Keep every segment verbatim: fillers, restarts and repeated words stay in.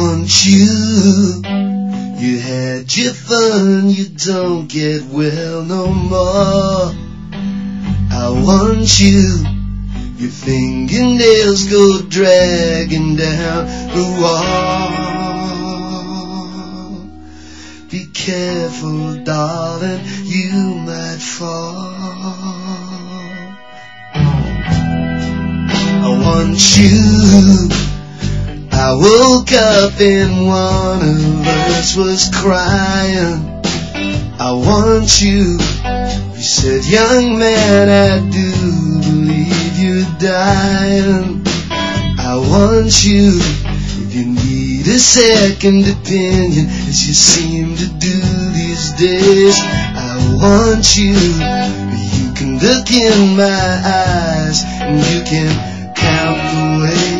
want you. You had your fun, you don't get well no more. I want you. Your fingernails go dragging down the wall. Be careful, darling, you might fall. I want you. I woke up and one of us was crying. I want you. You said, young man, I do believe you're dying. I want you. If you need a second opinion, as you seem to do these days, I want you. You can look in my eyes and you can count the ways.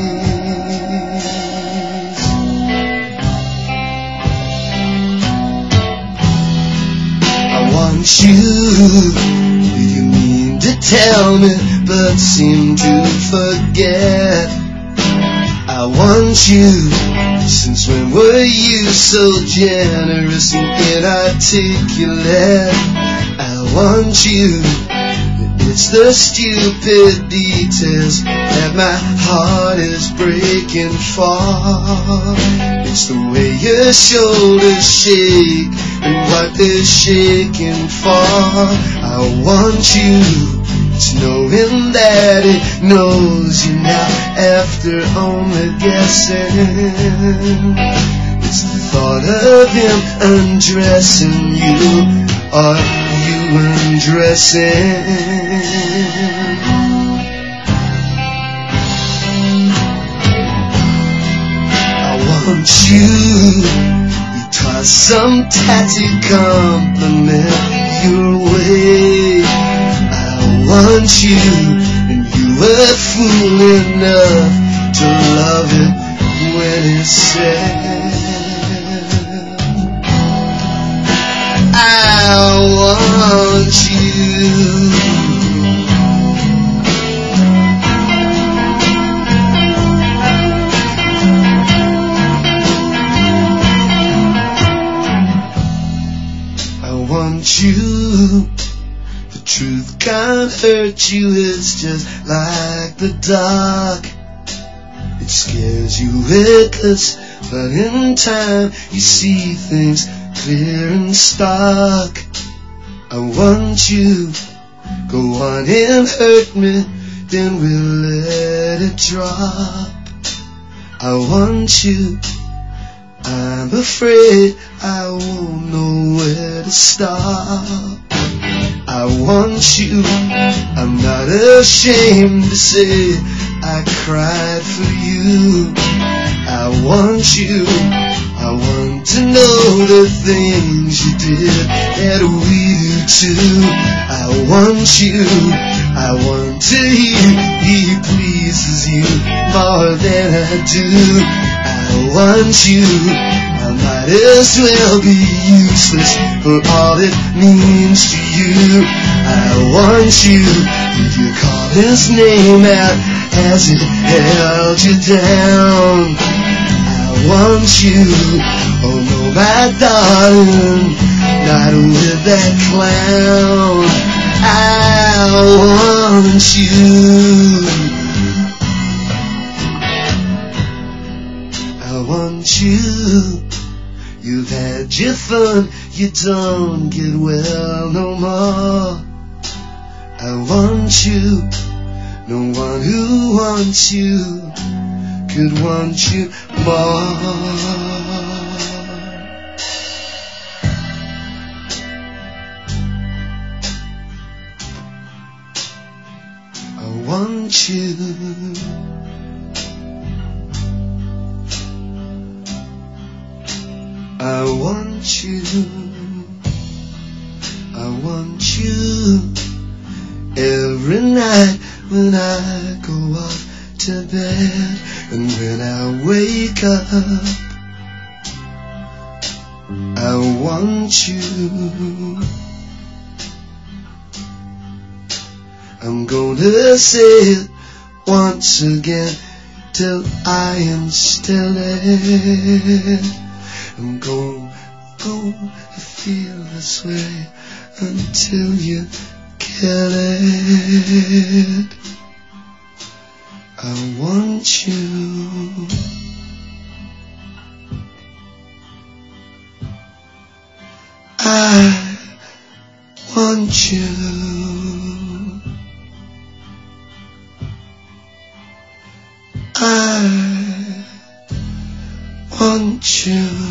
I want you. You mean to tell me but seem to forget? I want you. Since when were you so generous and inarticulate? I want you. It's the stupid details that my heart is breaking for. It's the way your shoulders shake and what they're shaking for. I want you. It's knowing that it knows you now after only guessing. It's the thought of him undressing you. Are you undressing? I want you. You toss some tatty compliment your way. I want you, and you were fool enough to love it when it's said. I want you. I want you. The truth can't hurt you, it's just like the dark. It scares you reckless, but in time you see things clear and stark. I want you. Go on and hurt me, then we'll let it drop. I want you. I'm afraid I won't know where to stop. I want you. I'm not ashamed to say I cried for you. I want you. I want to know the things you did that we do too. I want you. I want to hear he pleases you more than I do. I want you. I might as well be useless for all it means to you. I want you. Did you call his name out as it held you down? I want you. Oh no, my darling, not with that clown. I want you. I want you. You've had your fun, you don't get well no more. I want you. No one who wants you could want you more. I want you. I want you. I want you. Every night when I go off to bed and when I wake up, I want you. I'm gonna say it once again till I am still it. I'm gonna, gonna feel this way until you kill it. I want you. I want you. I want you.